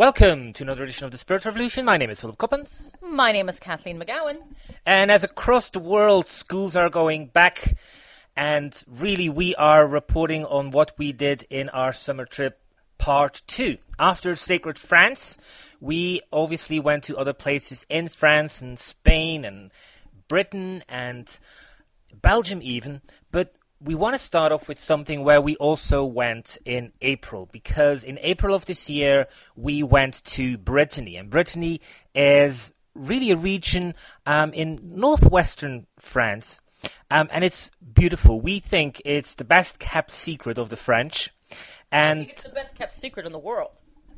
Welcome to another edition of the Spirit Revolution. My name is Philip Coppens. My name is Kathleen McGowan. And as across the world, schools are going back, and really we are reporting on what we did in our summer trip part 2. After Sacred France, we obviously went to other places in France and Spain and Britain and Belgium even, but we want to start off with something where we also went in April, because in April of this year, we went to Brittany. And Brittany is really a region in northwestern France, and it's beautiful. We think it's the best kept secret of the French. I think it's the best kept secret in the world.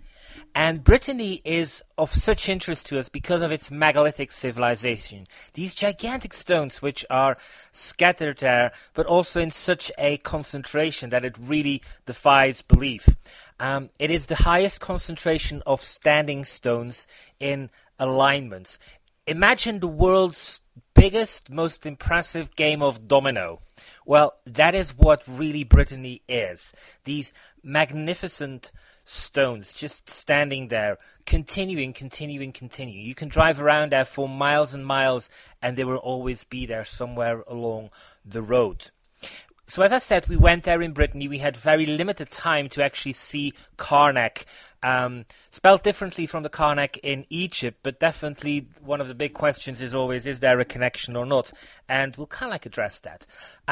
And Brittany is of such interest to us because of its megalithic civilization. These gigantic stones which are scattered there, but also in such a concentration that it really defies belief. It is the highest concentration of standing stones in alignments. Imagine the world's biggest, most impressive game of domino. Well, that is what really Brittany is. These magnificent stones just standing there, continuing. You can drive around there for miles and miles, and they will always be there somewhere along the road. So as I said, we went there in Brittany. We had very limited time to actually see Karnak, spelled differently from the Karnak in Egypt, but definitely one of the big questions is always, is there a connection or not? And we'll kind of address that.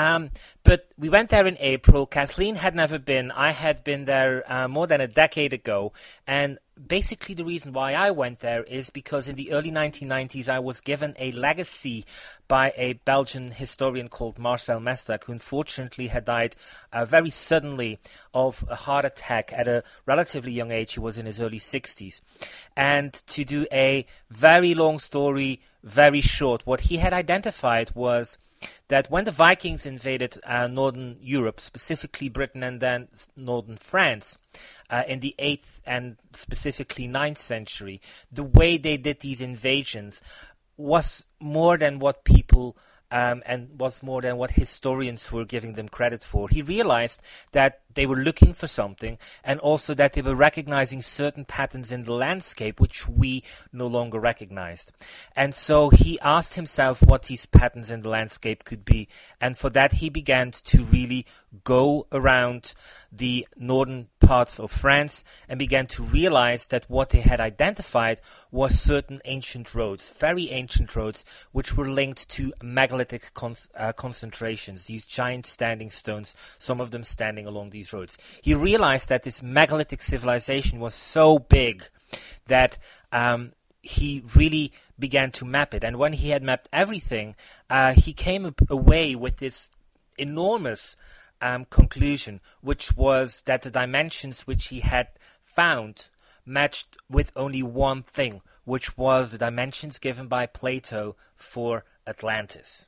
But we went there in April. Kathleen had never been. I had been there more than a decade ago, and basically the reason why I went there is because in the early 1990s I was given a legacy by a Belgian historian called Marcel Mestac, who unfortunately had died very suddenly of a heart attack at a relatively young age. He was in his early 60s. And to do a very long story, very short, what he had identified was that when the Vikings invaded northern Europe, specifically Britain and then northern France, in the 8th and specifically 9th century, the way they did these invasions was more than what people and was more than what historians were giving them credit for. He realized that they were looking for something, and also that they were recognizing certain patterns in the landscape which we no longer recognized. And so he asked himself what these patterns in the landscape could be, and for that he began to really go around the northern parts of France and began to realize that what they had identified was certain ancient roads, very ancient roads, which were linked to megalithic concentrations, these giant standing stones, some of them standing along these roads. He realized that this megalithic civilization was so big that he really began to map it. And when he had mapped everything, he came away with this enormous conclusion, which was that the dimensions which he had found matched with only one thing, which was the dimensions given by Plato for Atlantis.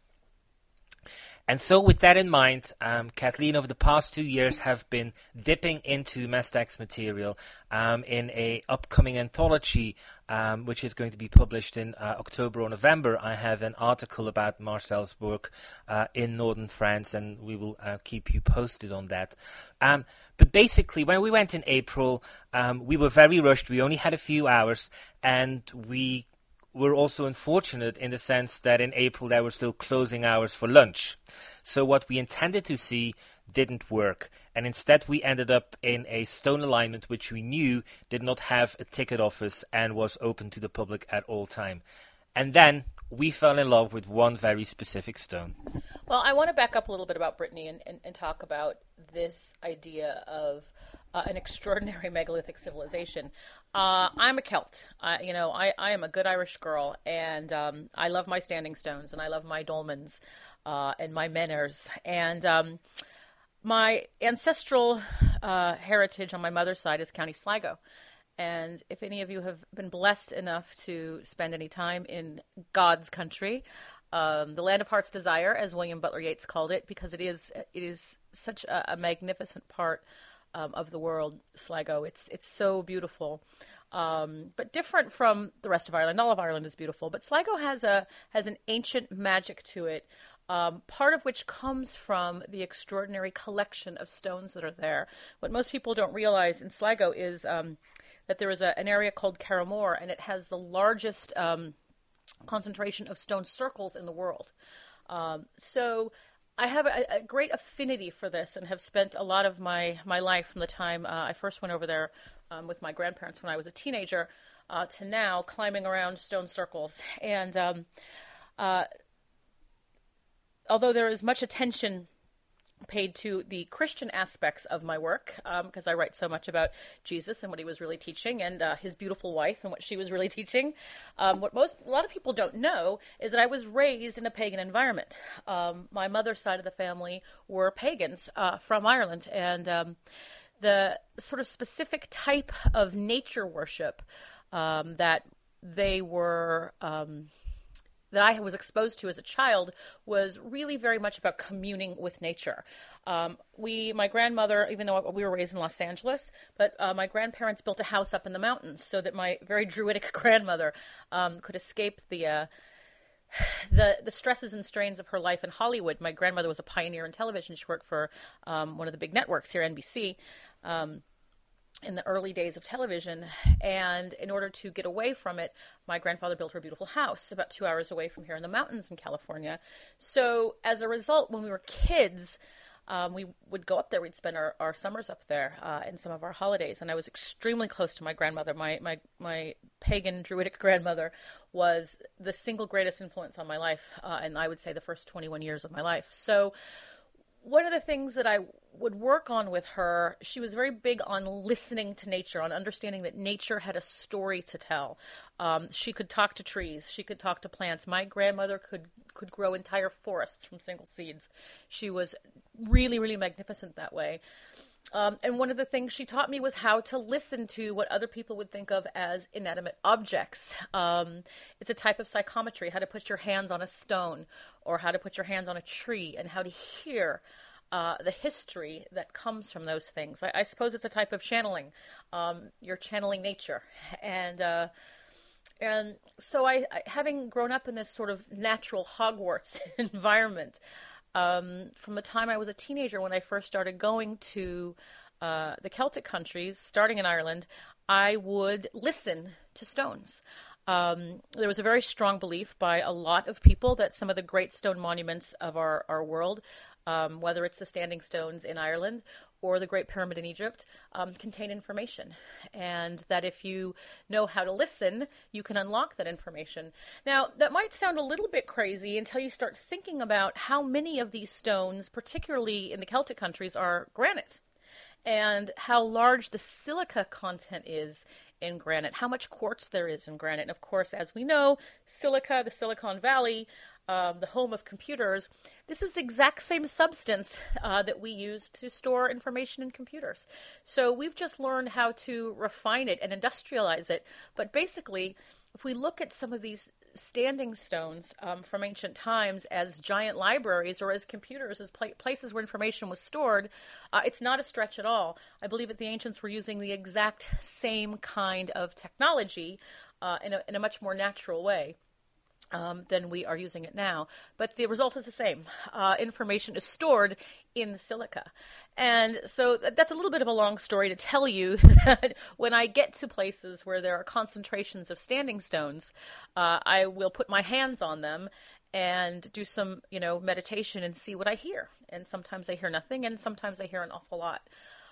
And so with that in mind, Kathleen, over the past 2 years, have been dipping into Mestac's material in a upcoming anthology, which is going to be published in October or November. I have an article about Marcel's work in northern France, and we will keep you posted on that. But basically, when we went in April, we were very rushed. We only had a few hours, and we were also unfortunate in the sense that in April there were still closing hours for lunch. So what we intended to see didn't work, and instead we ended up in a stone alignment which we knew did not have a ticket office and was open to the public at all time. And then we fell in love with one very specific stone. Well, I want to back up a little bit about Brittany and talk about this idea of an extraordinary megalithic civilization. I'm a Celt. I am a good Irish girl, and I love my standing stones, and I love my dolmens and my menhirs. And my ancestral heritage on my mother's side is County Sligo. And if any of you have been blessed enough to spend any time in God's country, the land of heart's desire, as William Butler Yeats called it, because it is such a magnificent part of the world, Sligo. It's so beautiful, but different from the rest of Ireland. All of Ireland is beautiful, but Sligo has an ancient magic to it, part of which comes from the extraordinary collection of stones that are there. What most people don't realize in Sligo is that there is an area called Carramore, and it has the largest concentration of stone circles in the world. So I have a great affinity for this and have spent a lot of my life from the time I first went over there with my grandparents when I was a teenager to now climbing around stone circles. And although there is much attention paid to the Christian aspects of my work, because I write so much about Jesus and what he was really teaching, and his beautiful wife and what she was really teaching. What a lot of people don't know is that I was raised in a pagan environment. My mother's side of the family were pagans from Ireland, and the sort of specific type of nature worship that they were that I was exposed to as a child was really very much about communing with nature. My grandmother, even though we were raised in Los Angeles, but my grandparents built a house up in the mountains so that my very druidic grandmother could escape the stresses and strains of her life in Hollywood. My grandmother was a pioneer in television. She worked for one of the big networks here, NBC. In the early days of television, and in order to get away from it, my grandfather built her a beautiful house about 2 hours away from here in the mountains in California. So as a result, when we were kids, we would go up there. We'd spend our summers up there and some of our holidays, and I was extremely close to my grandmother. My pagan druidic grandmother was the single greatest influence on my life, and I would say the first 21 years of my life. So one of the things that I would work on with her, she was very big on listening to nature, on understanding that nature had a story to tell. She could talk to trees. She could talk to plants. My grandmother could grow entire forests from single seeds. She was really, really magnificent that way. And one of the things she taught me was how to listen to what other people would think of as inanimate objects. It's a type of psychometry, how to put your hands on a stone or how to put your hands on a tree and how to hear the history that comes from those things. I suppose it's a type of channeling. You're channeling nature. And so I, having grown up in this sort of natural Hogwarts environment, from the time I was a teenager when I first started going to the Celtic countries, starting in Ireland, I would listen to stones. There was a very strong belief by a lot of people that some of the great stone monuments of our world, whether it's the standing stones in Ireland or the Great Pyramid in Egypt, contain information. And that if you know how to listen, you can unlock that information. Now, that might sound a little bit crazy until you start thinking about how many of these stones, particularly in the Celtic countries, are granite, and how large the silica content is in granite, how much quartz there is in granite. And of course, as we know, silica, the Silicon Valley, the home of computers, this is the exact same substance that we use to store information in computers. So we've just learned how to refine it and industrialize it. But basically, if we look at some of these standing stones from ancient times as giant libraries or as computers, as places where information was stored, it's not a stretch at all. I believe that the ancients were using the exact same kind of technology in a much more natural way than we are using it now. But the result is the same. Information is stored in the silica. And so that's a little bit of a long story to tell you that when I get to places where there are concentrations of standing stones, I will put my hands on them and do some, meditation and see what I hear. And sometimes I hear nothing, and sometimes I hear an awful lot.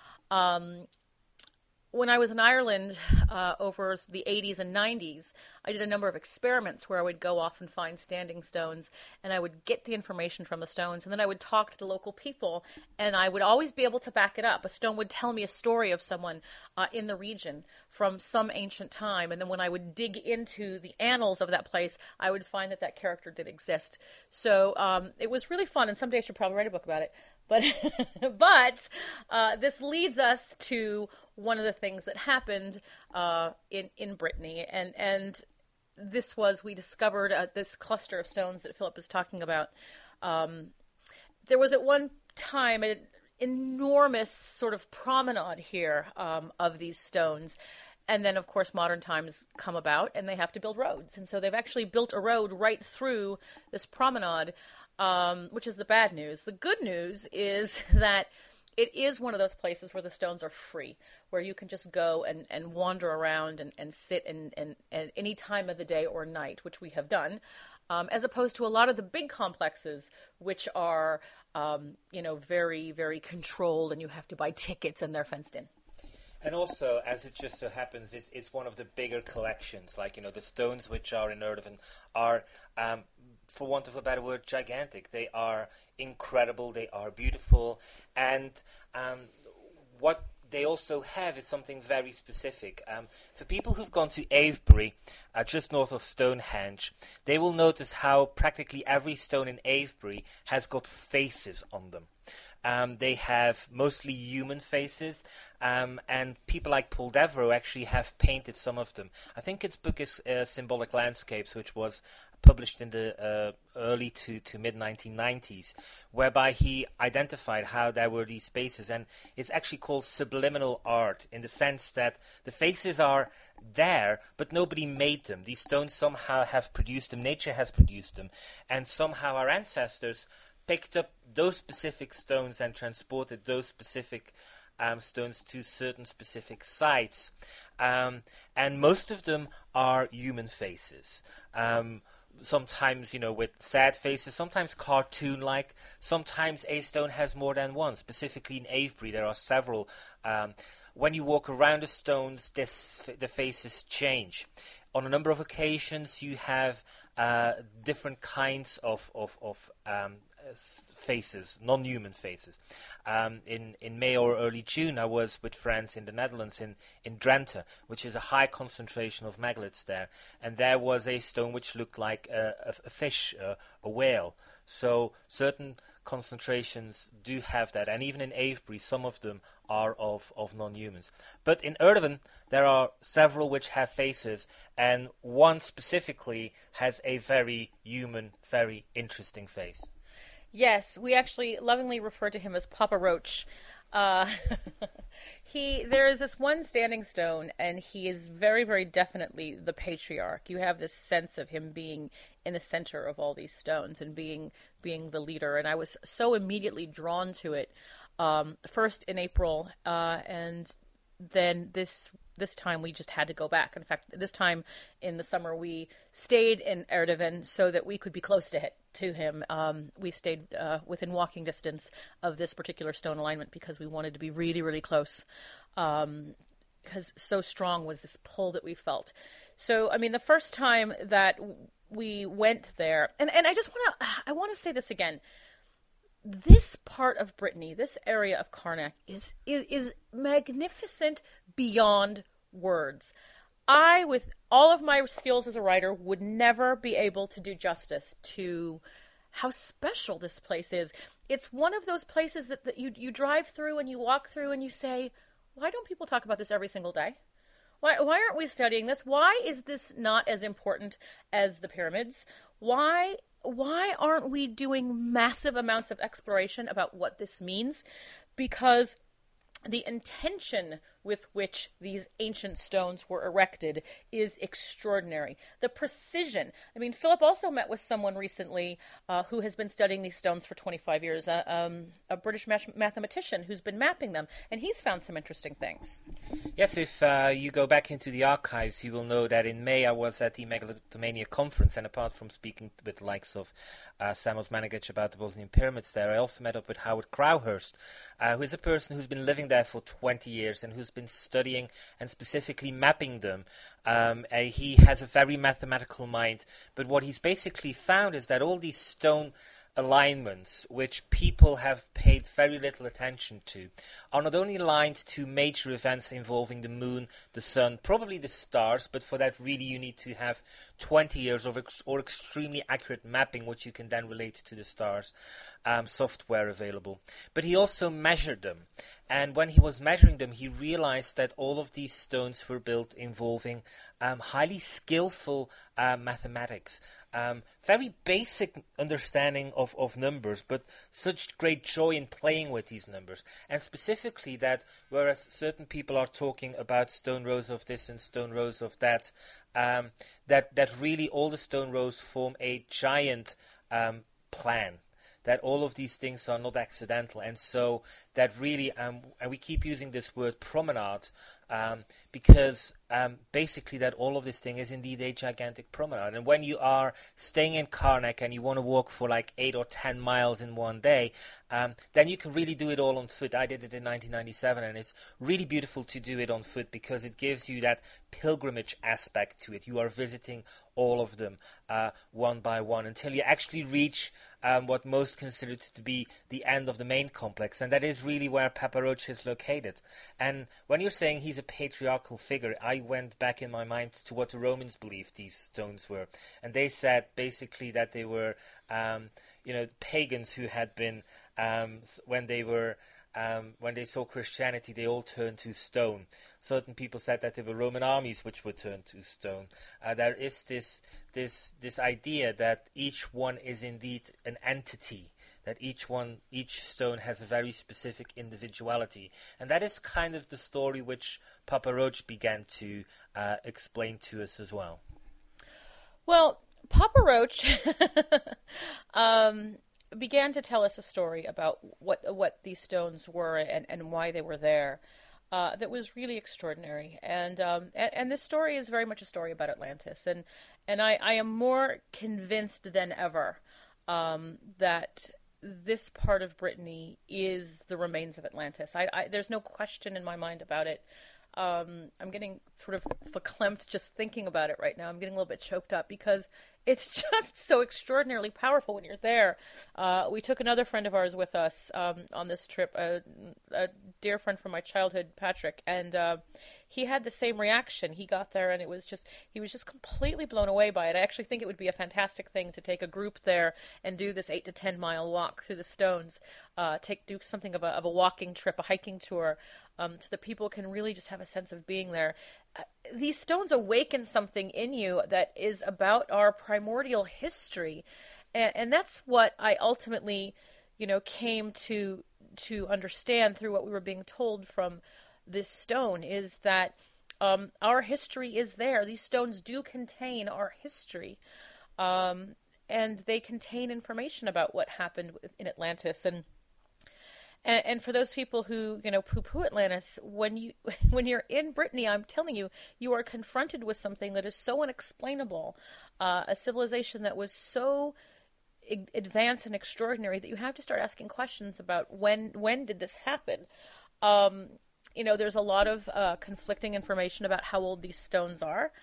When I was in Ireland over the 80s and 90s, I did a number of experiments where I would go off and find standing stones, and I would get the information from the stones, and then I would talk to the local people, and I would always be able to back it up. A stone would tell me a story of someone in the region from some ancient time, and then when I would dig into the annals of that place, I would find that character did exist. So it was really fun, and someday I should probably write a book about it. But this leads us to one of the things that happened in Brittany, and this was, we discovered this cluster of stones that Philip is talking about. There was at one time an enormous sort of promenade here of these stones. And then, of course, modern times come about, and they have to build roads. And so they've actually built a road right through this promenade, which is the bad news. The good news is that it is one of those places where the stones are free, where you can just go and wander around and sit and any time of the day or night, which we have done, as opposed to a lot of the big complexes, which are, very, very controlled, and you have to buy tickets and they're fenced in. And also, as it just so happens, it's one of the bigger collections. Like, the stones which are in Erdogan are, for want of a better word, gigantic. They are incredible. They are beautiful. And what they also have is something very specific. For people who've gone to Avebury, just north of Stonehenge, they will notice how practically every stone in Avebury has got faces on them. They have mostly human faces, and people like Paul Devereux actually have painted some of them. I think its book is Symbolic Landscapes, which was published in the early to mid-1990s, whereby he identified how there were these faces, and it's actually called subliminal art in the sense that the faces are there, but nobody made them. These stones somehow have produced them, nature has produced them, and somehow our ancestors picked up those specific stones and transported those specific stones to certain specific sites. And most of them are human faces. Sometimes, with sad faces, sometimes cartoon-like. Sometimes a stone has more than one. Specifically in Avebury, there are several. When you walk around the stones, the faces change. On a number of occasions, you have different kinds of faces, non-human faces. In May or early June, I was with friends in the Netherlands in Drenthe, which is a high concentration of megaliths there, and there was a stone which looked like a fish, a whale. So certain concentrations do have that, and even in Avebury, some of them are of non-humans. But in Erdogan, there are several which have faces, and one specifically has a very human, very interesting face. Yes, we actually lovingly refer to him as Papa Roach. Uh, there is this one standing stone, and he is very, very definitely the patriarch. You have this sense of him being in the center of all these stones and being the leader. And I was so immediately drawn to it. First in April, and then this time we just had to go back. In fact, this time in the summer we stayed in Erdogan so that we could be close to him. We stayed within walking distance of this particular stone alignment because we wanted to be really, really close. Because so strong was this pull that we felt. So, I mean, the first time that we went there, and I want to say this again. This part of Brittany, this area of Karnak, is magnificent beyond words. I, with all of my skills as a writer, would never be able to do justice to how special this place is. It's one of those places that you drive through and you walk through and you say, why don't people talk about this every single day? Why aren't we studying this? Why is this not as important as the pyramids? Why aren't we doing massive amounts of exploration about what this means? Because the intention with which these ancient stones were erected is extraordinary. The precision. I mean, Philip also met with someone recently who has been studying these stones for 25 years, a British mathematician who's been mapping them, and he's found some interesting things. Yes, if you go back into the archives, you will know that in May I was at the Megalithomania conference, and apart from speaking with the likes of Samuel Manigac about the Bosnian pyramids there, I also met up with Howard Crowhurst, who is a person who's been living there for 20 years and who's been studying and specifically mapping them. He has a very mathematical mind, but what he's basically found is that all these stone alignments, which people have paid very little attention to, are not only aligned to major events involving the moon, the sun, probably the stars, but for that really you need to have 20 years of or extremely accurate mapping, which you can then relate to the stars, software available. But he also measured them. And when he was measuring them, he realized that all of these stones were built involving highly skillful mathematics. Very basic understanding of numbers, but such great joy in playing with these numbers. And specifically that, whereas certain people are talking about stone rows of this and stone rows of that, that really all the stone rows form a giant plan. that all of these things are not accidental, and so that really, and we keep using this word promenade, because basically that all of this thing is indeed a gigantic promenade. And when you are staying in Karnak and you want to walk for like 8 or 10 miles in one day, then you can really do it all on foot. I did it in 1997, and it's really beautiful to do it on foot because it gives you that pilgrimage aspect to it. You are visiting all of them one by one until you actually reach what most consider to be the end of the main complex, and that is really where Papa Roach is located. And when you're saying he's a patriarchal figure, I went back in my mind to what the Romans believed these stones were, and they said basically that they were pagans who had been when they saw Christianity, they all turned to stone. Certain people said that there were Roman armies which were turned to stone. There is this idea that each one is indeed an entity, that each stone has a very specific individuality, and that is kind of the story which Papa Roach began to explain to us as well. Well, Papa Roach began to tell us a story about what these stones were and why they were there. That was really extraordinary, and this story is very much a story about Atlantis, and I am more convinced than ever that this part of Brittany is the remains of Atlantis. There's no question in my mind about it. I'm getting sort of verklempt just thinking about it right now. I'm getting a little bit choked up because it's just so extraordinarily powerful when you're there. We took another friend of ours with us on this trip, a dear friend from my childhood, Patrick, and he had the same reaction. He got there and he was just completely blown away by it. I actually think it would be a fantastic thing to take a group there and do this 8 to 10 mile walk through the stones, do something of a walking trip, a hiking tour, so that people can really just have a sense of being there. These stones awaken something in you that is about our primordial history, and that's what I ultimately, came to understand through what we were being told from this stone, is that our history is there. These stones do contain our history, and they contain information about what happened in Atlantis. And for those people who, poo-poo Atlantis, when you're in Brittany, I'm telling you, you are confronted with something that is so unexplainable, a civilization that was so advanced and extraordinary that you have to start asking questions about when did this happen. There's a lot of conflicting information about how old these stones are.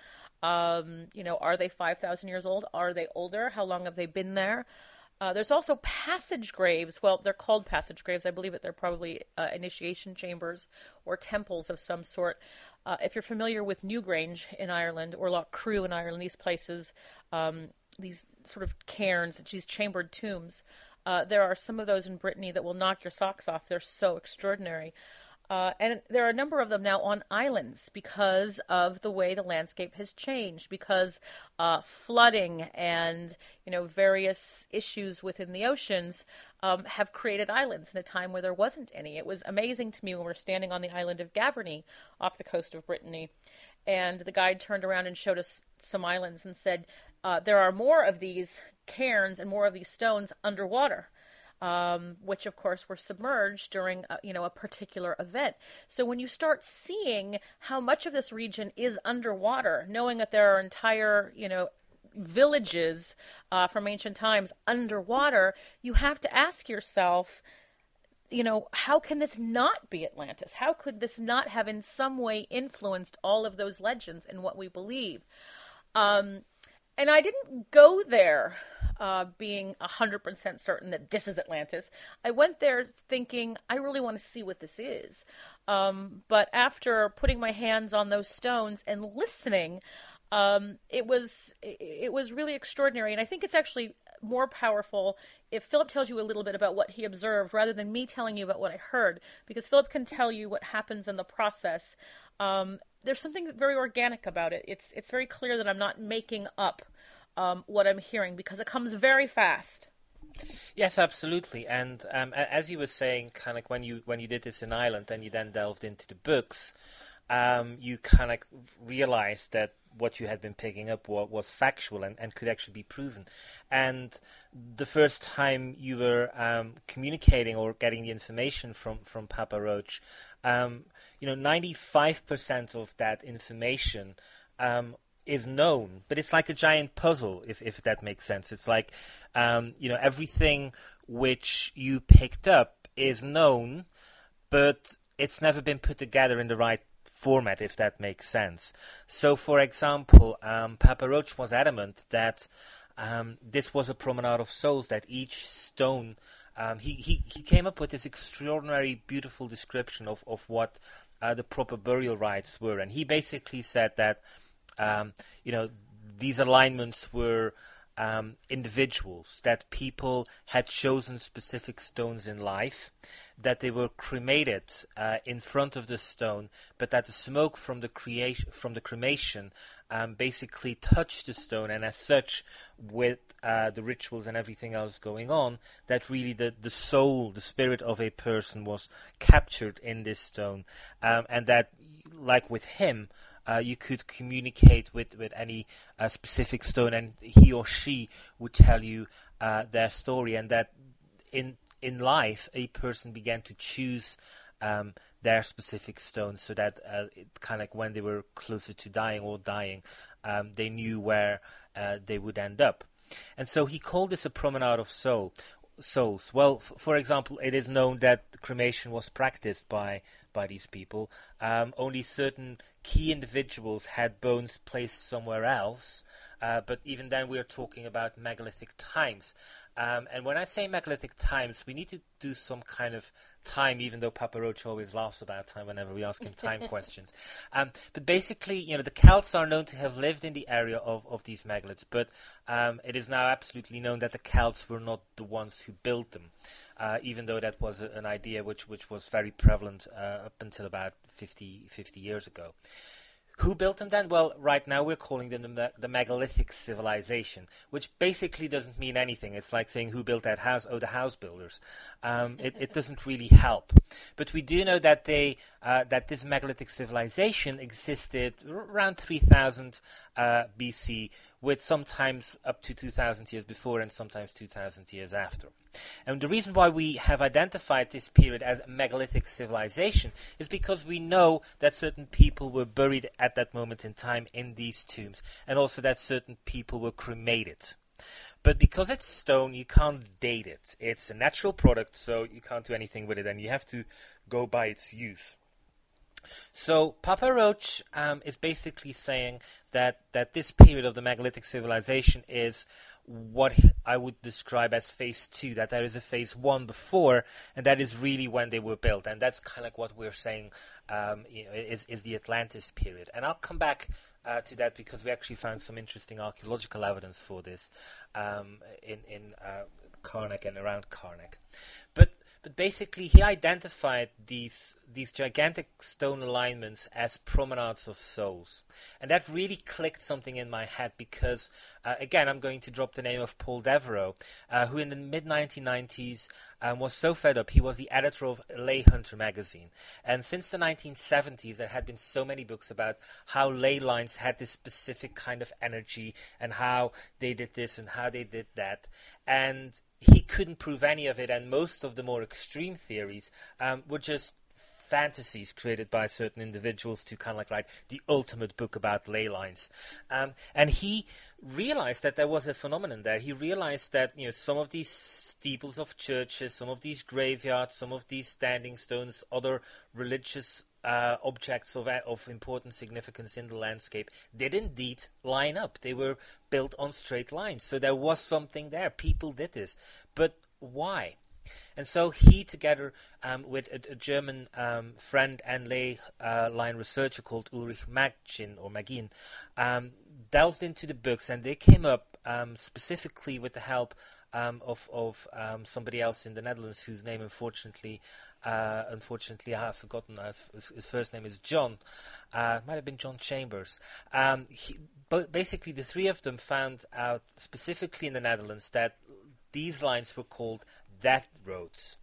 Are they 5,000 years old? Are they older? How long have they been there? There's also passage graves. Well, they're called passage graves. I believe that they're probably initiation chambers or temples of some sort. If you're familiar with Newgrange in Ireland or Loch Crew in Ireland, these places, these sort of cairns, these chambered tombs, there are some of those in Brittany that will knock your socks off. They're so extraordinary. And there are a number of them now on islands because of the way the landscape has changed, because flooding and various issues within the oceans have created islands in a time where there wasn't any. It was amazing to me when we were standing on the island of Gavarnie off the coast of Brittany, and the guide turned around and showed us some islands and said, there are more of these cairns and more of these stones underwater. Which of course were submerged during a particular event. So when you start seeing how much of this region is underwater, knowing that there are entire villages from ancient times underwater, you have to ask yourself, how can this not be Atlantis? How could this not have in some way influenced all of those legends and what we believe? And I didn't go there being 100% certain that this is Atlantis. I went there thinking, I really want to see what this is. But after putting my hands on those stones and listening, it was really extraordinary. And I think it's actually more powerful if Philip tells you a little bit about what he observed rather than me telling you about what I heard, because Philip can tell you what happens in the process. There's something very organic about it. It's very clear that I'm not making up what I'm hearing, because it comes very fast. Yes, absolutely. And as you were saying, kind of when you did this in Ireland, and you then delved into the books, you kind of realized that what you had been picking up was factual and could actually be proven. And the first time you were communicating or getting the information from Papa Roach, 95% of that information is known, but it's like a giant puzzle, if that makes sense. It's like, everything which you picked up is known, but it's never been put together in the right format, if that makes sense. So, for example, Papa Roach was adamant that this was a promenade of souls, that each stone, he came up with this extraordinary, beautiful description of what the proper burial rites were. And he basically said that, these alignments were individuals, that people had chosen specific stones in life, that they were cremated in front of the stone, but that the smoke from the cremation basically touched the stone, and as such, with the rituals and everything else going on, that really the soul, the spirit of a person was captured in this stone, and that, like with him, you could communicate with any specific stone, and he or she would tell you their story, and that in life a person began to choose their specific stone, so that kind of like when they were closer to dying, they knew where they would end up. And so he called this a promenade of souls. Well, for example, it is known that cremation was practiced by these people. Only certain key individuals had bones placed somewhere else, but even then we are talking about megalithic times. And when I say megalithic times, we need to do some kind of time, even though Papa Roach always laughs about time whenever we ask him time questions. But basically, the Celts are known to have lived in the area of these megaliths, but it is now absolutely known that the Celts were not the ones who built them, even though that was an idea which was very prevalent up until about 50 years ago. Who built them then? Well, right now we're calling them the megalithic civilization, which basically doesn't mean anything. It's like saying who built that house? Oh, the house builders. It doesn't really help. But we do know that that this megalithic civilization existed around 3000 BC, with sometimes up to 2000 years before and sometimes 2000 years after. And the reason why we have identified this period as a megalithic civilization is because we know that certain people were buried at that moment in time in these tombs, and also that certain people were cremated. But because it's stone, you can't date it. It's a natural product, so you can't do anything with it, and you have to go by its use. So Papa Roach is basically saying that this period of the megalithic civilization is what I would describe as phase 2, that there is a phase 1 before, and that is really when they were built. And that's kind of like what we're saying is the Atlantis period. And I'll come back to that because we actually found some interesting archaeological evidence for this in Karnak and around Karnak. But basically, he identified these gigantic stone alignments as promenades of souls. And that really clicked something in my head because, again, I'm going to drop the name of Paul Devereux, who in the mid-1990s was so fed up. He was the editor of Ley Hunter magazine. And since the 1970s, there had been so many books about how ley lines had this specific kind of energy and how they did this and how they did that. And he couldn't prove any of it, and most of the more extreme theories were just fantasies created by certain individuals to kind of like write the ultimate book about ley lines. And he realized that there was a phenomenon there. He realized that some of these steeples of churches, some of these graveyards, some of these standing stones, other religious objects of important significance in the landscape did indeed line up. They were built on straight lines. So there was something there. People did this. But why? And so he, together with a German friend and ley line researcher called Ulrich Magin, delved into the books, and they came up specifically with the help of somebody else in the Netherlands whose name unfortunately I have forgotten. His first name is John. Might have been John Chambers. But basically, the three of them found out specifically in the Netherlands that these lines were called death roads.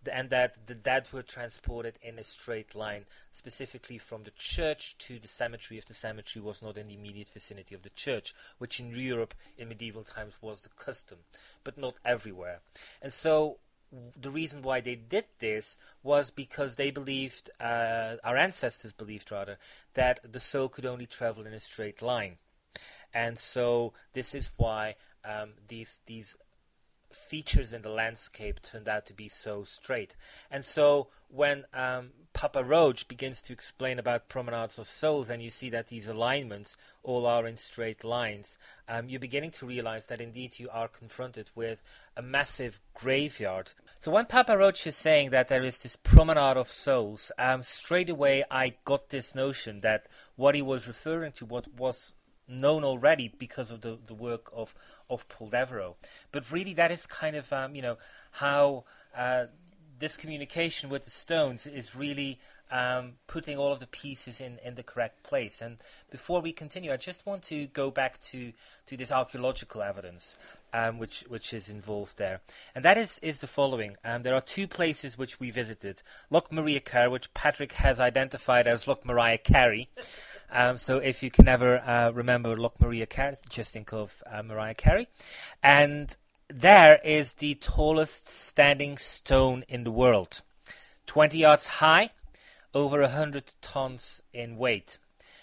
and that the dead were transported in a straight line, specifically from the church to the cemetery if the cemetery was not in the immediate vicinity of the church, which in Europe in medieval times was the custom, but not everywhere. And so the reason why they did this was because they believed, our ancestors believed rather, that the soul could only travel in a straight line. And so this is why these features in the landscape turned out to be so straight. And so when Papa Roach begins to explain about promenades of souls, and you see that these alignments all are in straight lines, you're beginning to realize that indeed you are confronted with a massive graveyard. So when Papa Roach is saying that there is this promenade of souls, straight away I got this notion that what he was referring to, what was known already because of the work of Paul Devereux. But really that is kind of, how this communication with the stones is really putting all of the pieces in the correct place. And before we continue, I just want to go back to this archaeological evidence which is involved there. And that is the following. There are two places which we visited. Loch Maria Carey, which Patrick has identified as Loch Mariah Carey. So if you can ever remember Loch Maria Carey, just think of Mariah Carey. And there is the tallest standing stone in the world. 20 yards high, over 100 tons in weight.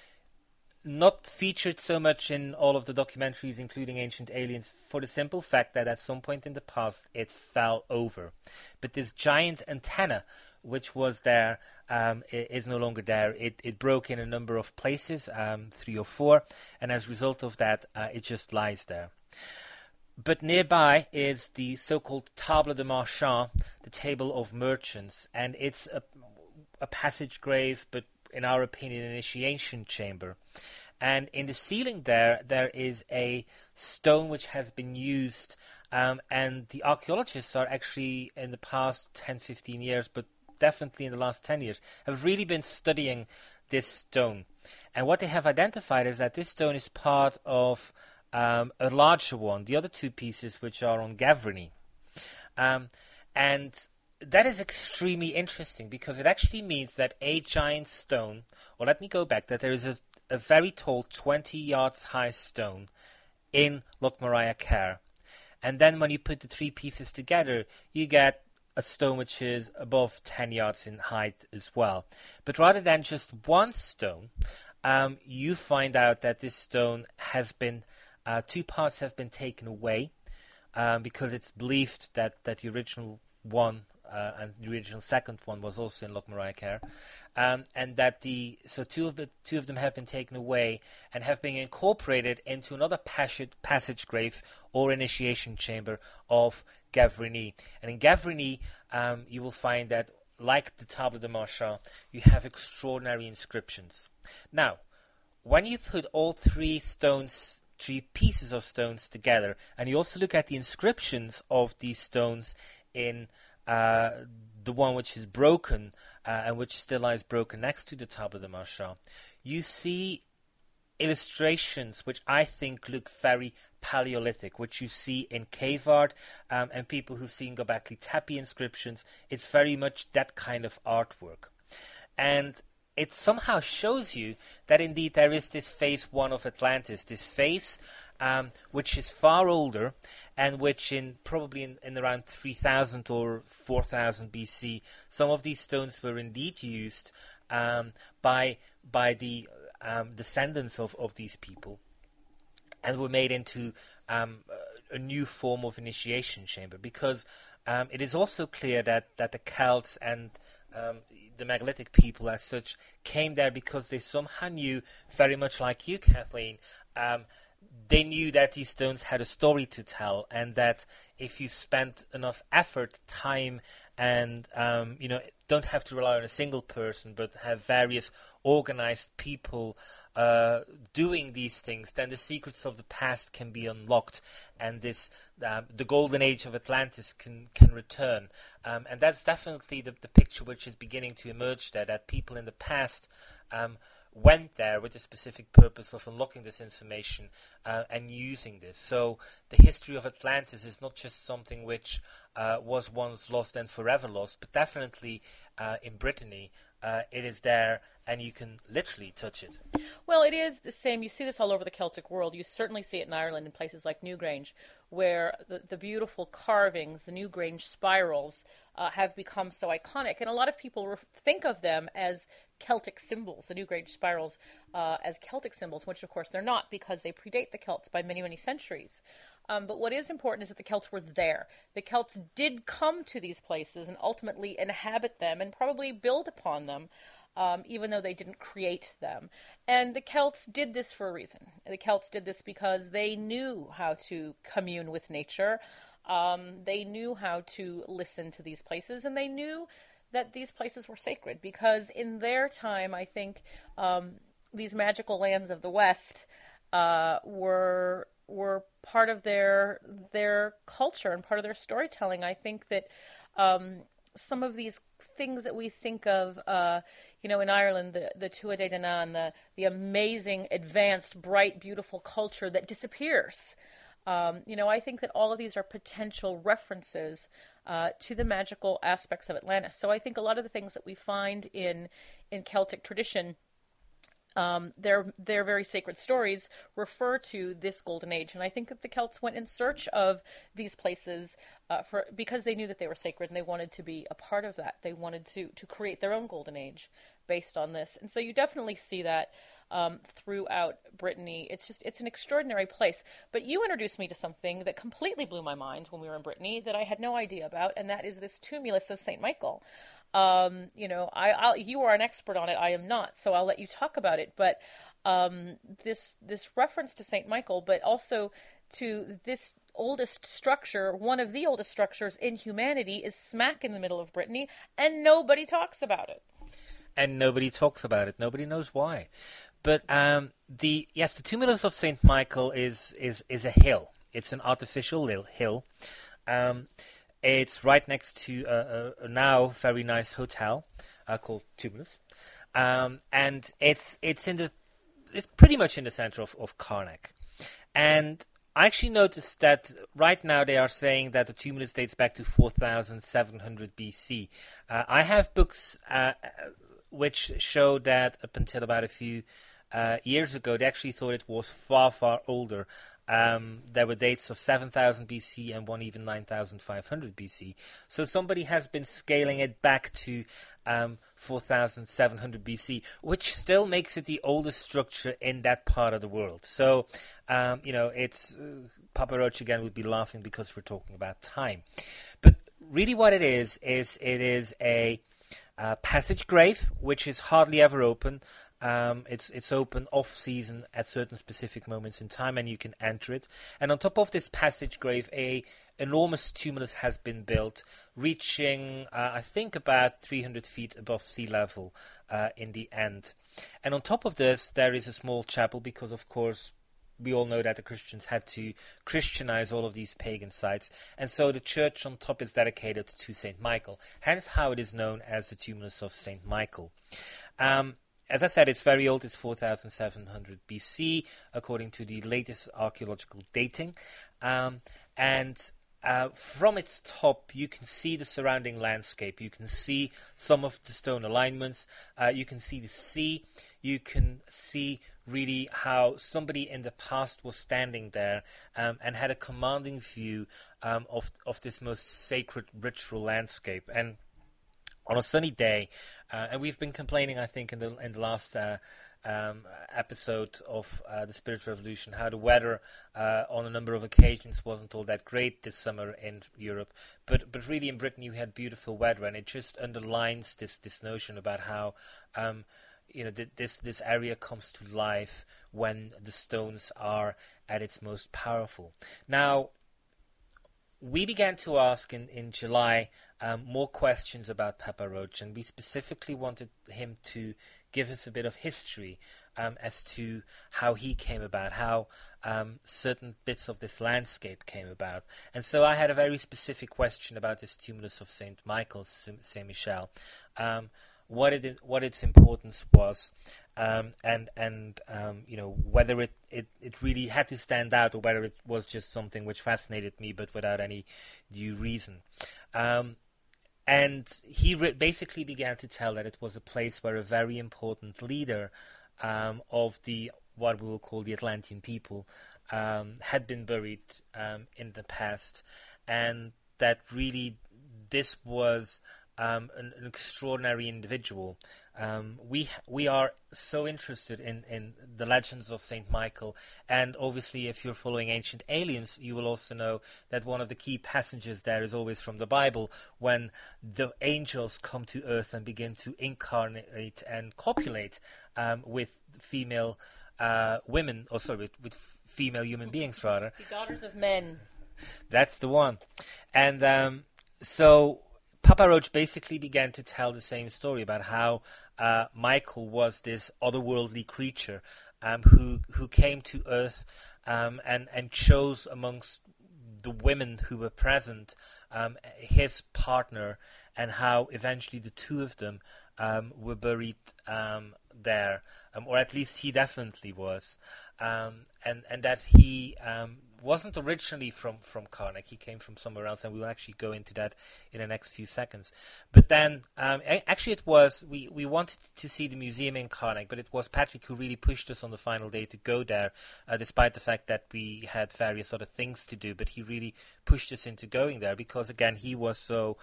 Not featured so much in all of the documentaries, including Ancient Aliens, for the simple fact that at some point in the past it fell over. But this giant antenna, which was there, is no longer there. It broke in a number of places, 3 or 4, and as a result of that, it just lies there. But nearby is the so-called Table de Marchand, the table of merchants, and it's a passage grave, but in our opinion, an initiation chamber. And in the ceiling there is a stone which has been used, and the archaeologists are actually, in the past 10-15 years, but definitely in the last 10 years, have really been studying this stone. And what they have identified is that this stone is part of a larger one, the other two pieces which are on Gavrini. And that is extremely interesting because it actually means that a giant stone, or let me go back, that there is a very tall 20 yards high stone in Loch Mariah Carey. And then when you put the three pieces together, you get a stone which is above 10 yards in height as well. But rather than just one stone, you find out that this stone has been, two parts have been taken away because it's believed that the original one and the original second one was also in Loch Mariah Carey, and that so two of them have been taken away and have been incorporated into another passage grave or initiation chamber of Gavrini. And in Gavrini, you will find that, like the Table de Marchand, you have extraordinary inscriptions. Now, when you put all three pieces of stones together, and you also look at the inscriptions of these stones in the one which is broken and which still lies broken next to the Table de Marchand, you see illustrations which I think look very Paleolithic, which you see in cave art, and people who've seen Göbekli Tepe inscriptions. It's very much that kind of artwork. And it somehow shows you that indeed there is this phase one of Atlantis, this phase which is far older, and which probably in around 3000 or 4000 BC, some of these stones were indeed used by the descendants of these people, and were made into a new form of initiation chamber. Because it is also clear that the Celts and the megalithic people as such came there because they somehow knew, very much like you, Kathleen, they knew that these stones had a story to tell, and that if you spent enough effort, time, and don't have to rely on a single person, but have various organized people doing these things, then the secrets of the past can be unlocked, and the golden age of Atlantis can return. And that's definitely the picture which is beginning to emerge there, that people in the past went there with the specific purpose of unlocking this information and using this. So the history of Atlantis is not just something which was once lost and forever lost, but definitely in Brittany it is there, and you can literally touch it. Well, it is the same. You see this all over the Celtic world. You certainly see it in Ireland in places like Newgrange, where the beautiful carvings, the Newgrange spirals, have become so iconic. And a lot of people think of them as Celtic symbols, the Newgrange spirals as Celtic symbols, which of course they're not, because they predate the Celts by many, many centuries. But what is important is that the Celts were there. The Celts did come to these places and ultimately inhabit them and probably build upon them, even though they didn't create them. And the Celts did this for a reason. The Celts did this because they knew how to commune with nature. They knew how to listen to these places, and they knew that these places were sacred, because in their time, I think, these magical lands of the West were part of their culture and part of their storytelling. I think that some of these things that we think of, in Ireland, the Tuatha Dé Danann, the amazing, advanced, bright, beautiful culture that disappears. I think that all of these are potential references to the magical aspects of Atlantis. So I think a lot of the things that we find in Celtic tradition, their very sacred stories, refer to this golden age. And I think that the Celts went in search of these places because they knew that they were sacred, and they wanted to be a part of that. They wanted to create their own golden age based on this. And so you definitely see that throughout Brittany. It's an extraordinary place. But you introduced me to something that completely blew my mind when we were in Brittany that I had no idea about, and that is this tumulus of St. Michael. You are an expert on it. I am not, so I'll let you talk about it. But this reference to St. Michael, but also to this oldest structure, one of the oldest structures in humanity, is smack in the middle of Brittany, and nobody talks about it. And nobody talks about it. Nobody knows why. But the tumulus of St. Michael is a hill. It's an artificial hill. It's right next to a now very nice hotel called Tumulus, and it's pretty much in the center of Carnac. And I actually noticed that right now they are saying that the tumulus dates back to 4,700 BC. I have books which show that up until about a few years ago, they actually thought it was far, far older. There were dates of 7,000 BC and one even 9,500 BC. So somebody has been scaling it back to 4,700 BC, which still makes it the oldest structure in that part of the world. So, it's Papa Roach again would be laughing because we're talking about time. But really what it is a passage grave, which is hardly ever open. It's open off season at certain specific moments in time, and you can enter it. And on top of this passage grave, a enormous tumulus has been built, reaching I think about 300 feet above sea level in the end. And on top of this, there is a small chapel, because of course we all know that the Christians had to Christianize all of these pagan sites, and so the church on top is dedicated to St. Michael, hence how it is known as the tumulus of St. Michael. As I said, it's very old. It's 4,700 BC, according to the latest archaeological dating. And from its top, you can see the surrounding landscape. You can see some of the stone alignments. You can see the sea. You can see really how somebody in the past was standing there and had a commanding view of this most sacred ritual landscape. And on a sunny day, and we've been complaining, I think, in the last episode of the Spirit Revolution, how the weather on a number of occasions wasn't all that great this summer in Europe, but really in Britain you had beautiful weather, and it just underlines this notion about how this area comes to life when the stones are at its most powerful. Now, we began to ask in July more questions about Papa Roach, and we specifically wanted him to give us a bit of history as to how he came about, how certain bits of this landscape came about. And so I had a very specific question about this tumulus of St. Michael, Saint Michel. what its importance was, whether it really had to stand out, or whether it was just something which fascinated me but without any due reason. And he basically began to tell that it was a place where a very important leader of what we will call the Atlantean people had been buried in the past, and that really this was an extraordinary individual. We are so interested in the legends of Saint Michael, and obviously if you're following Ancient Aliens, you will also know that one of the key passages there is always from the Bible, when the angels come to earth and begin to incarnate and copulate with female women, with female human beings rather. The daughters of men. That's the one. And so Papa Roach basically began to tell the same story about how Michael was this otherworldly creature who came to Earth and chose amongst the women who were present his partner, and how eventually the two of them were buried there, or at least he definitely was, and that he wasn't originally from Karnak. He came from somewhere else, and we'll actually go into that in the next few seconds. But then, actually it was, we wanted to see the museum in Karnak, but it was Patrick who really pushed us on the final day to go there, despite the fact that we had various other things to do. But he really pushed us into going there, because again, he was so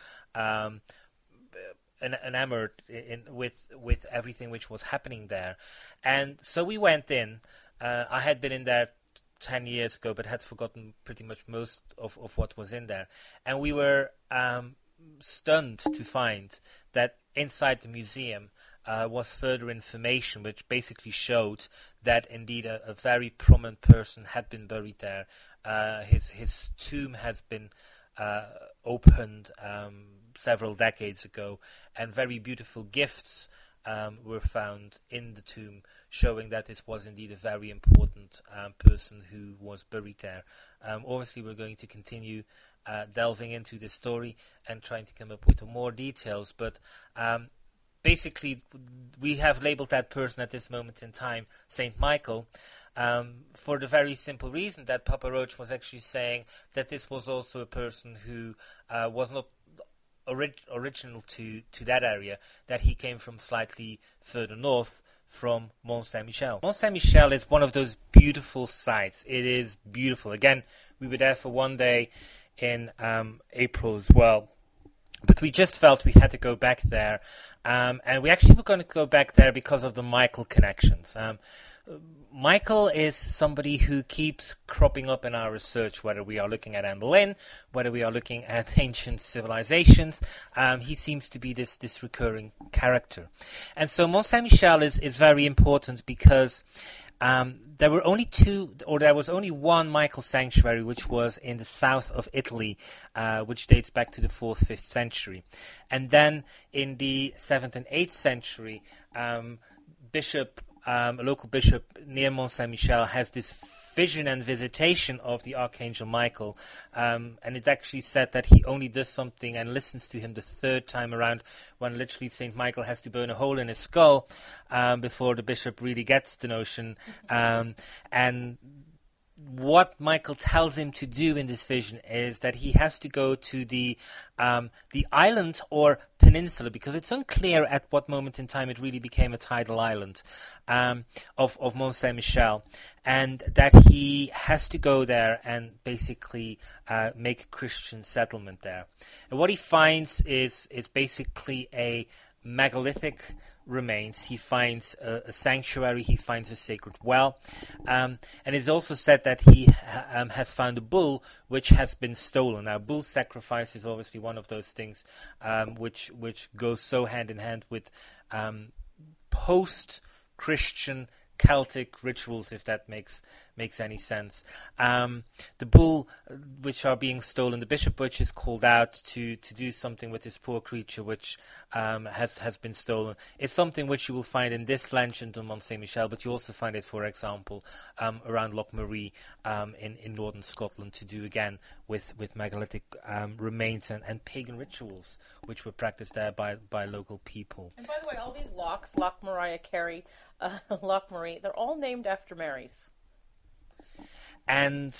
enamored with everything which was happening there. And so we went in. I had been in there 10 years ago, but had forgotten pretty much most of what was in there. And we were stunned to find that inside the museum was further information which basically showed that indeed a very prominent person had been buried there. His tomb has been opened several decades ago, and very beautiful gifts were found in the tomb, showing that this was indeed a very important person who was buried there. Obviously, we're going to continue delving into this story and trying to come up with more details, but basically, we have labeled that person at this moment in time Saint Michael, for the very simple reason that Papa Roach was actually saying that this was also a person who was not original to that area, that he came from slightly further north, from Mont Saint-Michel. Mont Saint-Michel is one of those beautiful sites. It is beautiful. Again, we were there for one day in April as well. But we just felt we had to go back there. And we actually were going to go back there because of the Michael connections. Michael is somebody who keeps cropping up in our research, whether we are looking at Anne Boleyn, whether we are looking at ancient civilizations. He seems to be this recurring character. And so Mont Saint-Michel is very important because there was only one Michael sanctuary, which was in the south of Italy, which dates back to the 4th, 5th century. And then in the 7th and 8th century, a local bishop near Mont Saint-Michel has this vision and visitation of the Archangel Michael, and it's actually said that he only does something and listens to him the third time around, when literally Saint Michael has to burn a hole in his skull before the bishop really gets the notion. And what Michael tells him to do in this vision is that he has to go to the island or peninsula, because it's unclear at what moment in time it really became a tidal island, of Mont Saint-Michel, and that he has to go there and basically make a Christian settlement there. And what he finds is basically a megalithic remains. He finds a sanctuary, he finds a sacred well, and it's also said that he has found a bull which has been stolen. Now, bull sacrifice is obviously one of those things which goes so hand in hand with post-Christian Celtic rituals, if that makes makes any sense. The bull which are being stolen, the bishop which is called out to do something with this poor creature which has been stolen, is something which you will find in this legend on Mont Saint Michel, but you also find it, for example, around Loch Marie in northern Scotland, to do again with megalithic remains and pagan rituals which were practiced there by local people. And by the way, all these lochs, Loch Mariah Carey, Loch Marie, they're all named after Marys. And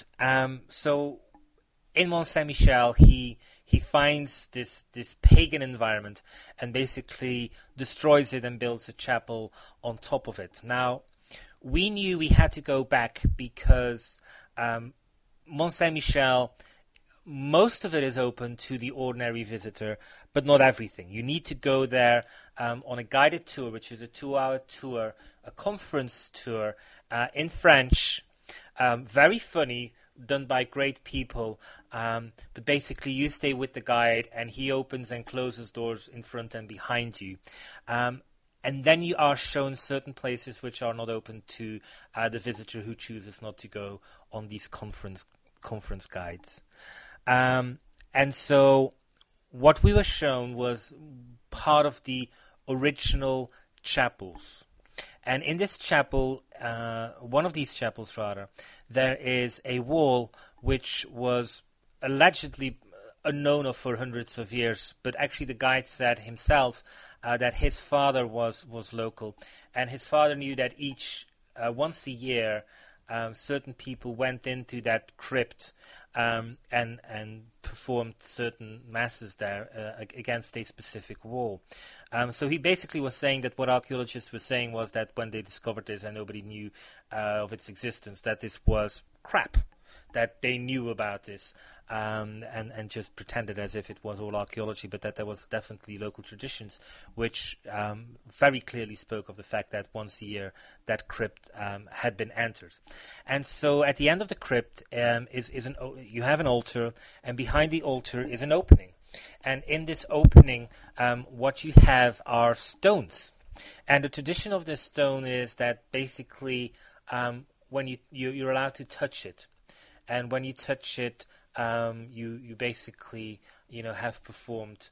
so in Mont Saint Michel, he finds this pagan environment and basically destroys it and builds a chapel on top of it. Now, we knew we had to go back because Mont Saint Michel, most of it is open to the ordinary visitor, but not everything. You need to go there on a guided tour, which is a 2-hour tour, a conference tour in French, very funny, done by great people, but basically you stay with the guide and he opens and closes doors in front and behind you. And then you are shown certain places which are not open to the visitor who chooses not to go on these conference guides. And so what we were shown was part of the original chapels. And in this chapel, one of these chapels rather, there is a wall which was allegedly unknown of for hundreds of years, but actually the guide said himself that his father was local, and his father knew that once a year certain people went into that crypt and performed certain masses there against a specific wall. So he basically was saying that what archaeologists were saying was that when they discovered this and nobody knew of its existence, that this was crap, that they knew about this and just pretended as if it was all archaeology, but that there was definitely local traditions which very clearly spoke of the fact that once a year that crypt had been entered. And so at the end of the crypt you have an altar, and behind the altar is an opening. And in this opening, what you have are stones. And the tradition of this stone is that basically when you're allowed to touch it, and when you touch it, you basically have performed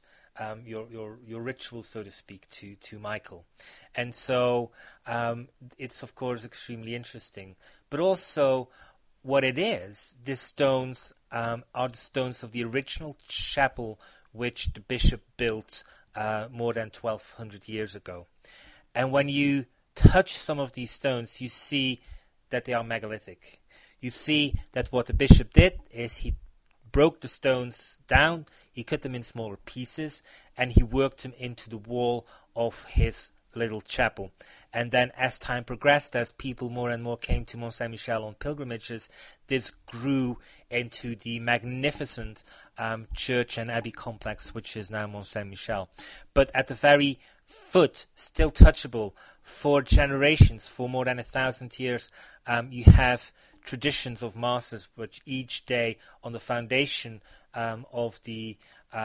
your ritual, so to speak, to Michael. And so it's of course extremely interesting. But also what it is, these stones are the stones of the original chapel which the bishop built more than 1,200 years ago. And when you touch some of these stones, you see that they are megalithic. You see that what the bishop did is he broke the stones down, he cut them in smaller pieces, and he worked them into the wall of his little chapel. And then as time progressed, as people more and more came to Mont Saint Michel on pilgrimages, this grew into the magnificent church and abbey complex which is now Mont Saint Michel. But at the very foot, still touchable for generations, for more than 1,000 years, you have traditions of masses which each day on the foundation of the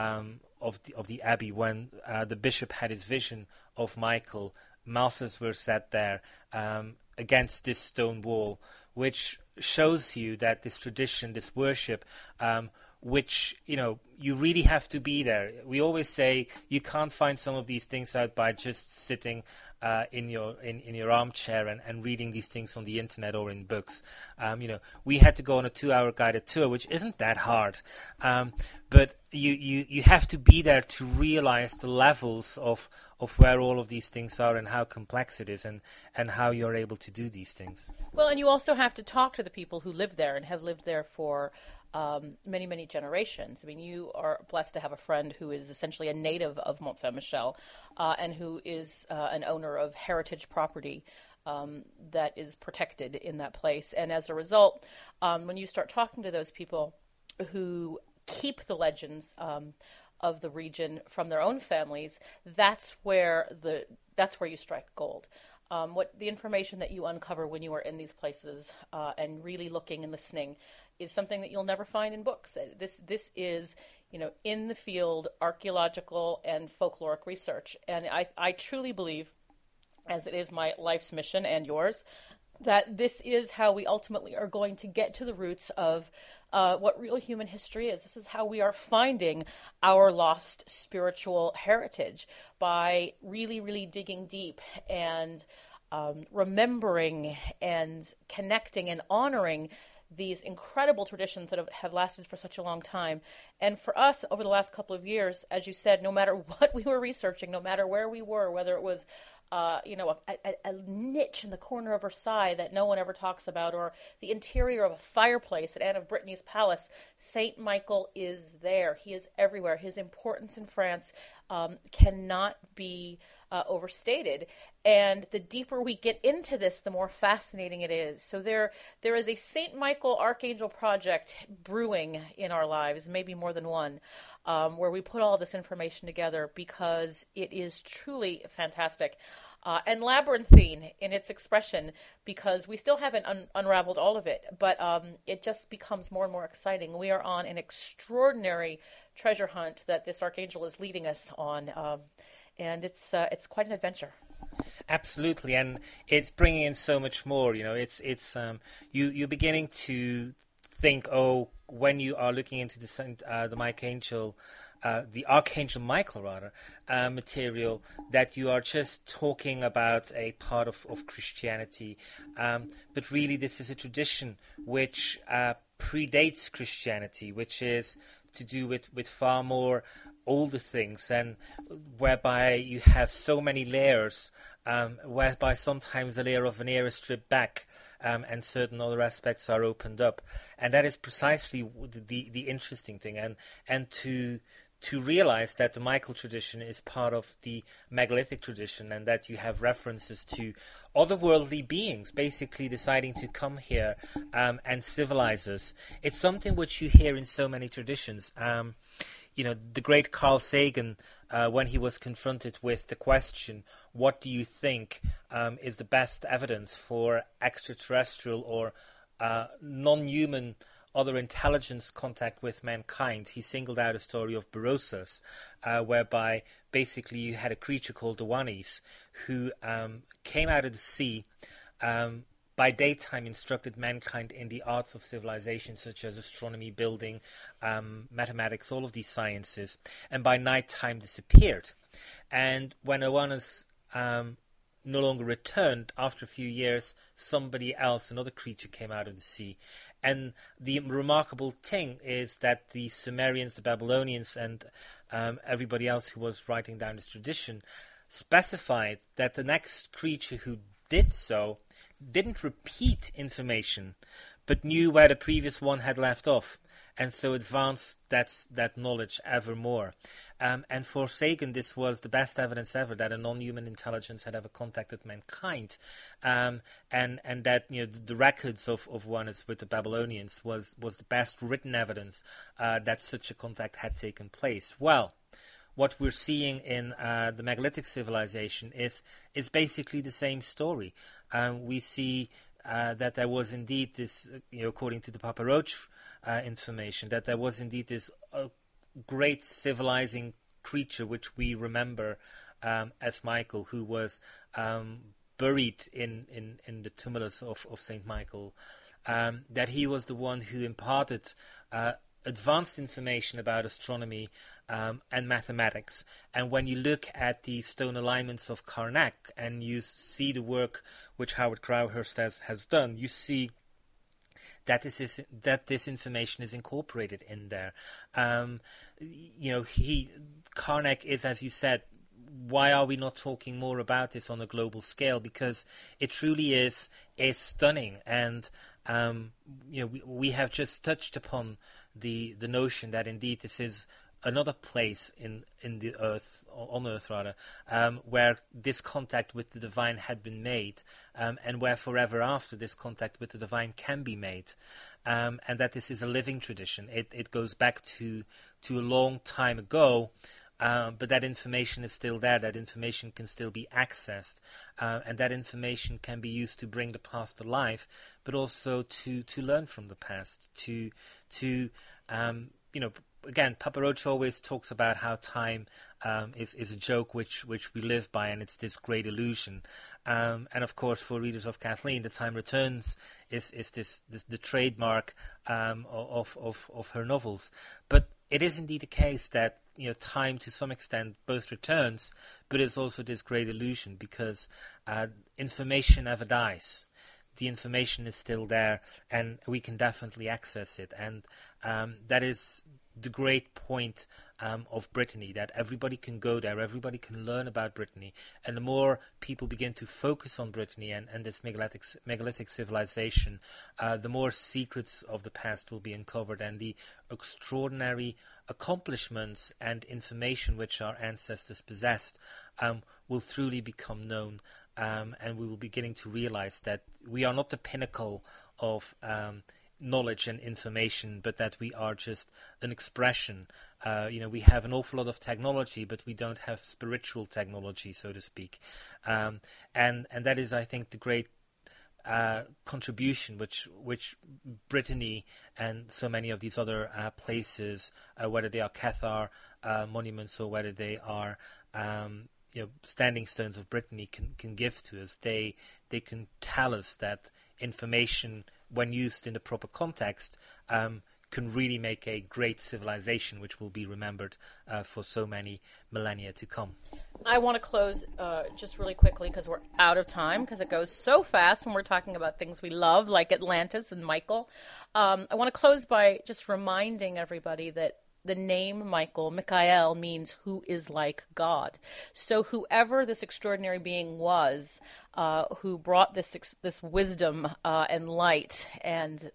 abbey, when the bishop had his vision of Michael, masses were said there against this stone wall, which shows you that this tradition, this worship, which you really have to be there. We always say you can't find some of these things out by just sitting in your armchair and reading these things on the internet or in books. We had to go on a 2-hour guided tour, which isn't that hard, but you have to be there to realize the levels of where all of these things are and how complex it is and how you're able to do these things. Well, and you also have to talk to the people who live there and have lived there for many, many generations. I mean, you are blessed to have a friend who is essentially a native of Mont Saint Michel and who is an owner of heritage property that is protected in that place. And as a result, when you start talking to those people who keep the legends of the region from their own families, that's where you strike gold. What the information that you uncover when you are in these places and really looking and listening is something that you'll never find in books. This is, in the field archaeological and folkloric research, and I truly believe, as it is my life's mission and yours, that this is how we ultimately are going to get to the roots of what real human history is. This is how we are finding our lost spiritual heritage, by really, really digging deep and remembering and connecting and honoring these incredible traditions that have lasted for such a long time. And for us, over the last couple of years, as you said, no matter what we were researching, no matter where we were, whether it was a niche in the corner of Versailles that no one ever talks about, or the interior of a fireplace at Anne of Brittany's palace, Saint Michael is there. He is everywhere. His importance in France cannot be overstated. And the deeper we get into this, the more fascinating it is. So there is a Saint Michael Archangel project brewing in our lives, maybe more than one, where we put all this information together, because it is truly fantastic. And labyrinthine in its expression, because we still haven't unraveled all of it, but it just becomes more and more exciting. We are on an extraordinary treasure hunt that this archangel is leading us on, and it's quite an adventure. Absolutely, and it's bringing in so much more. You're beginning to think, when you are looking into the Archangel, the Archangel Michael rather, material, that you are just talking about a part of Christianity, but really this is a tradition which predates Christianity, which is to do with far more older things, and whereby you have so many layers, whereby sometimes the layer of veneer is stripped back, and certain other aspects are opened up, and that is precisely the interesting thing, and to realize that the Michael tradition is part of the megalithic tradition, and that you have references to otherworldly beings basically deciding to come here and civilize us. It's something which you hear in so many traditions. The great Carl Sagan, when he was confronted with the question, what do you think is the best evidence for extraterrestrial or non-human other intelligence contact with mankind, he singled out a story of Berosus, whereby basically you had a creature called the Wanis who came out of the sea, by daytime instructed mankind in the arts of civilization, such as astronomy, building, mathematics, all of these sciences, and by nighttime disappeared. And when Oannes no longer returned, after a few years, somebody else, another creature, came out of the sea. And the remarkable thing is that the Sumerians, the Babylonians, and everybody else who was writing down this tradition specified that the next creature who did so didn't repeat information, but knew where the previous one had left off, and so advanced that knowledge ever more. And for Sagan, this was the best evidence ever that a non-human intelligence had ever contacted mankind, and that the records of one is with the Babylonians was the best written evidence that such a contact had taken place. Well, what we're seeing in the megalithic civilization is basically the same story. We see that there was indeed this, according to the Papa Roach information, that there was indeed this great civilizing creature which we remember as Michael, who was buried in the tumulus of Saint Michael, that he was the one who imparted advanced information about astronomy and mathematics. And when you look at the stone alignments of Karnak and you see the work which Howard Crowhurst has done, you see that this information is incorporated in there. Karnak is, as you said, why are we not talking more about this on a global scale? Because it truly is stunning, and we have just touched upon the notion that indeed this is another place in the earth, on earth rather, where this contact with the divine had been made, and where forever after this contact with the divine can be made, and that this is a living tradition. It goes back to a long time ago, but that information is still there. That information can still be accessed, and that information can be used to bring the past to life, but also to learn from the past, to again, Papa Roach always talks about how time is a joke which we live by, and it's this great illusion. And of course, for readers of Kathleen, The Time Returns is the trademark of her novels. But it is indeed the case that time to some extent both returns, but it's also this great illusion, because information never dies. The information is still there, and we can definitely access it. And that is the great point of Brittany, that everybody can go there, everybody can learn about Brittany. And the more people begin to focus on Brittany and this megalithic civilization, the more secrets of the past will be uncovered, and the extraordinary accomplishments and information which our ancestors possessed will truly become known. And we will be beginning to realize that we are not the pinnacle of knowledge and information, but that we are just an expression. We have an awful lot of technology, but we don't have spiritual technology, so to speak. And that is, I think, the great contribution which Brittany and so many of these other places, whether they are Cathar monuments or whether they are standing stones of Brittany, can give to us. They can tell us that information, when used in the proper context, can really make a great civilization which will be remembered for so many millennia to come. I want to close just really quickly, because we're out of time, because it goes so fast when we're talking about things we love, like Atlantis and Michael. I want to close by just reminding everybody that the name Michael, means who is like God. So whoever this extraordinary being was, who brought this wisdom and light and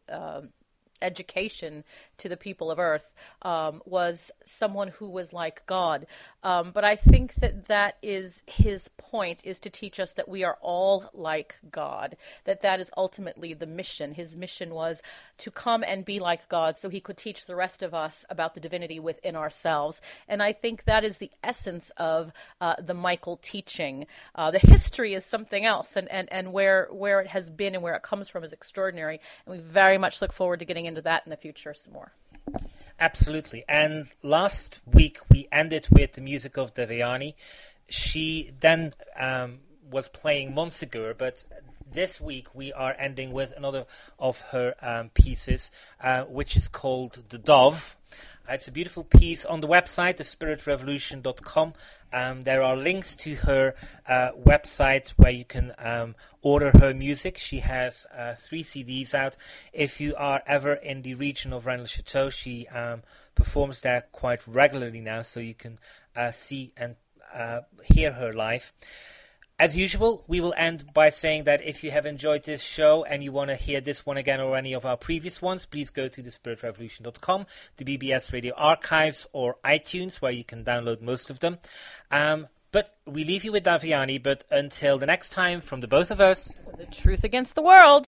education to the people of Earth, was someone who was like God. But I think that is his point, is to teach us that we are all like God, that is ultimately the mission. His mission was to come and be like God so he could teach the rest of us about the divinity within ourselves. And I think that is the essence of the Michael teaching. The history is something else, and where it has been and where it comes from is extraordinary. And we very much look forward to getting into that in the future some more. Absolutely. And last week we ended with the music of Devyani. She then was playing Montsegur, but this week we are ending with another of her pieces, which is called The Dove. It's a beautiful piece on the website, thespiritrevolution.com. There are links to her website where you can order her music. She has 3 CDs out. If you are ever in the region of Rennes-le-Château, she performs there quite regularly now, so you can see and hear her live. As usual, we will end by saying that if you have enjoyed this show and you want to hear this one again or any of our previous ones, please go to thespiritrevolution.com, the BBS Radio Archives, or iTunes, where you can download most of them. But we leave you with Devyani, but until the next time, from the both of us, The Truth Against the World.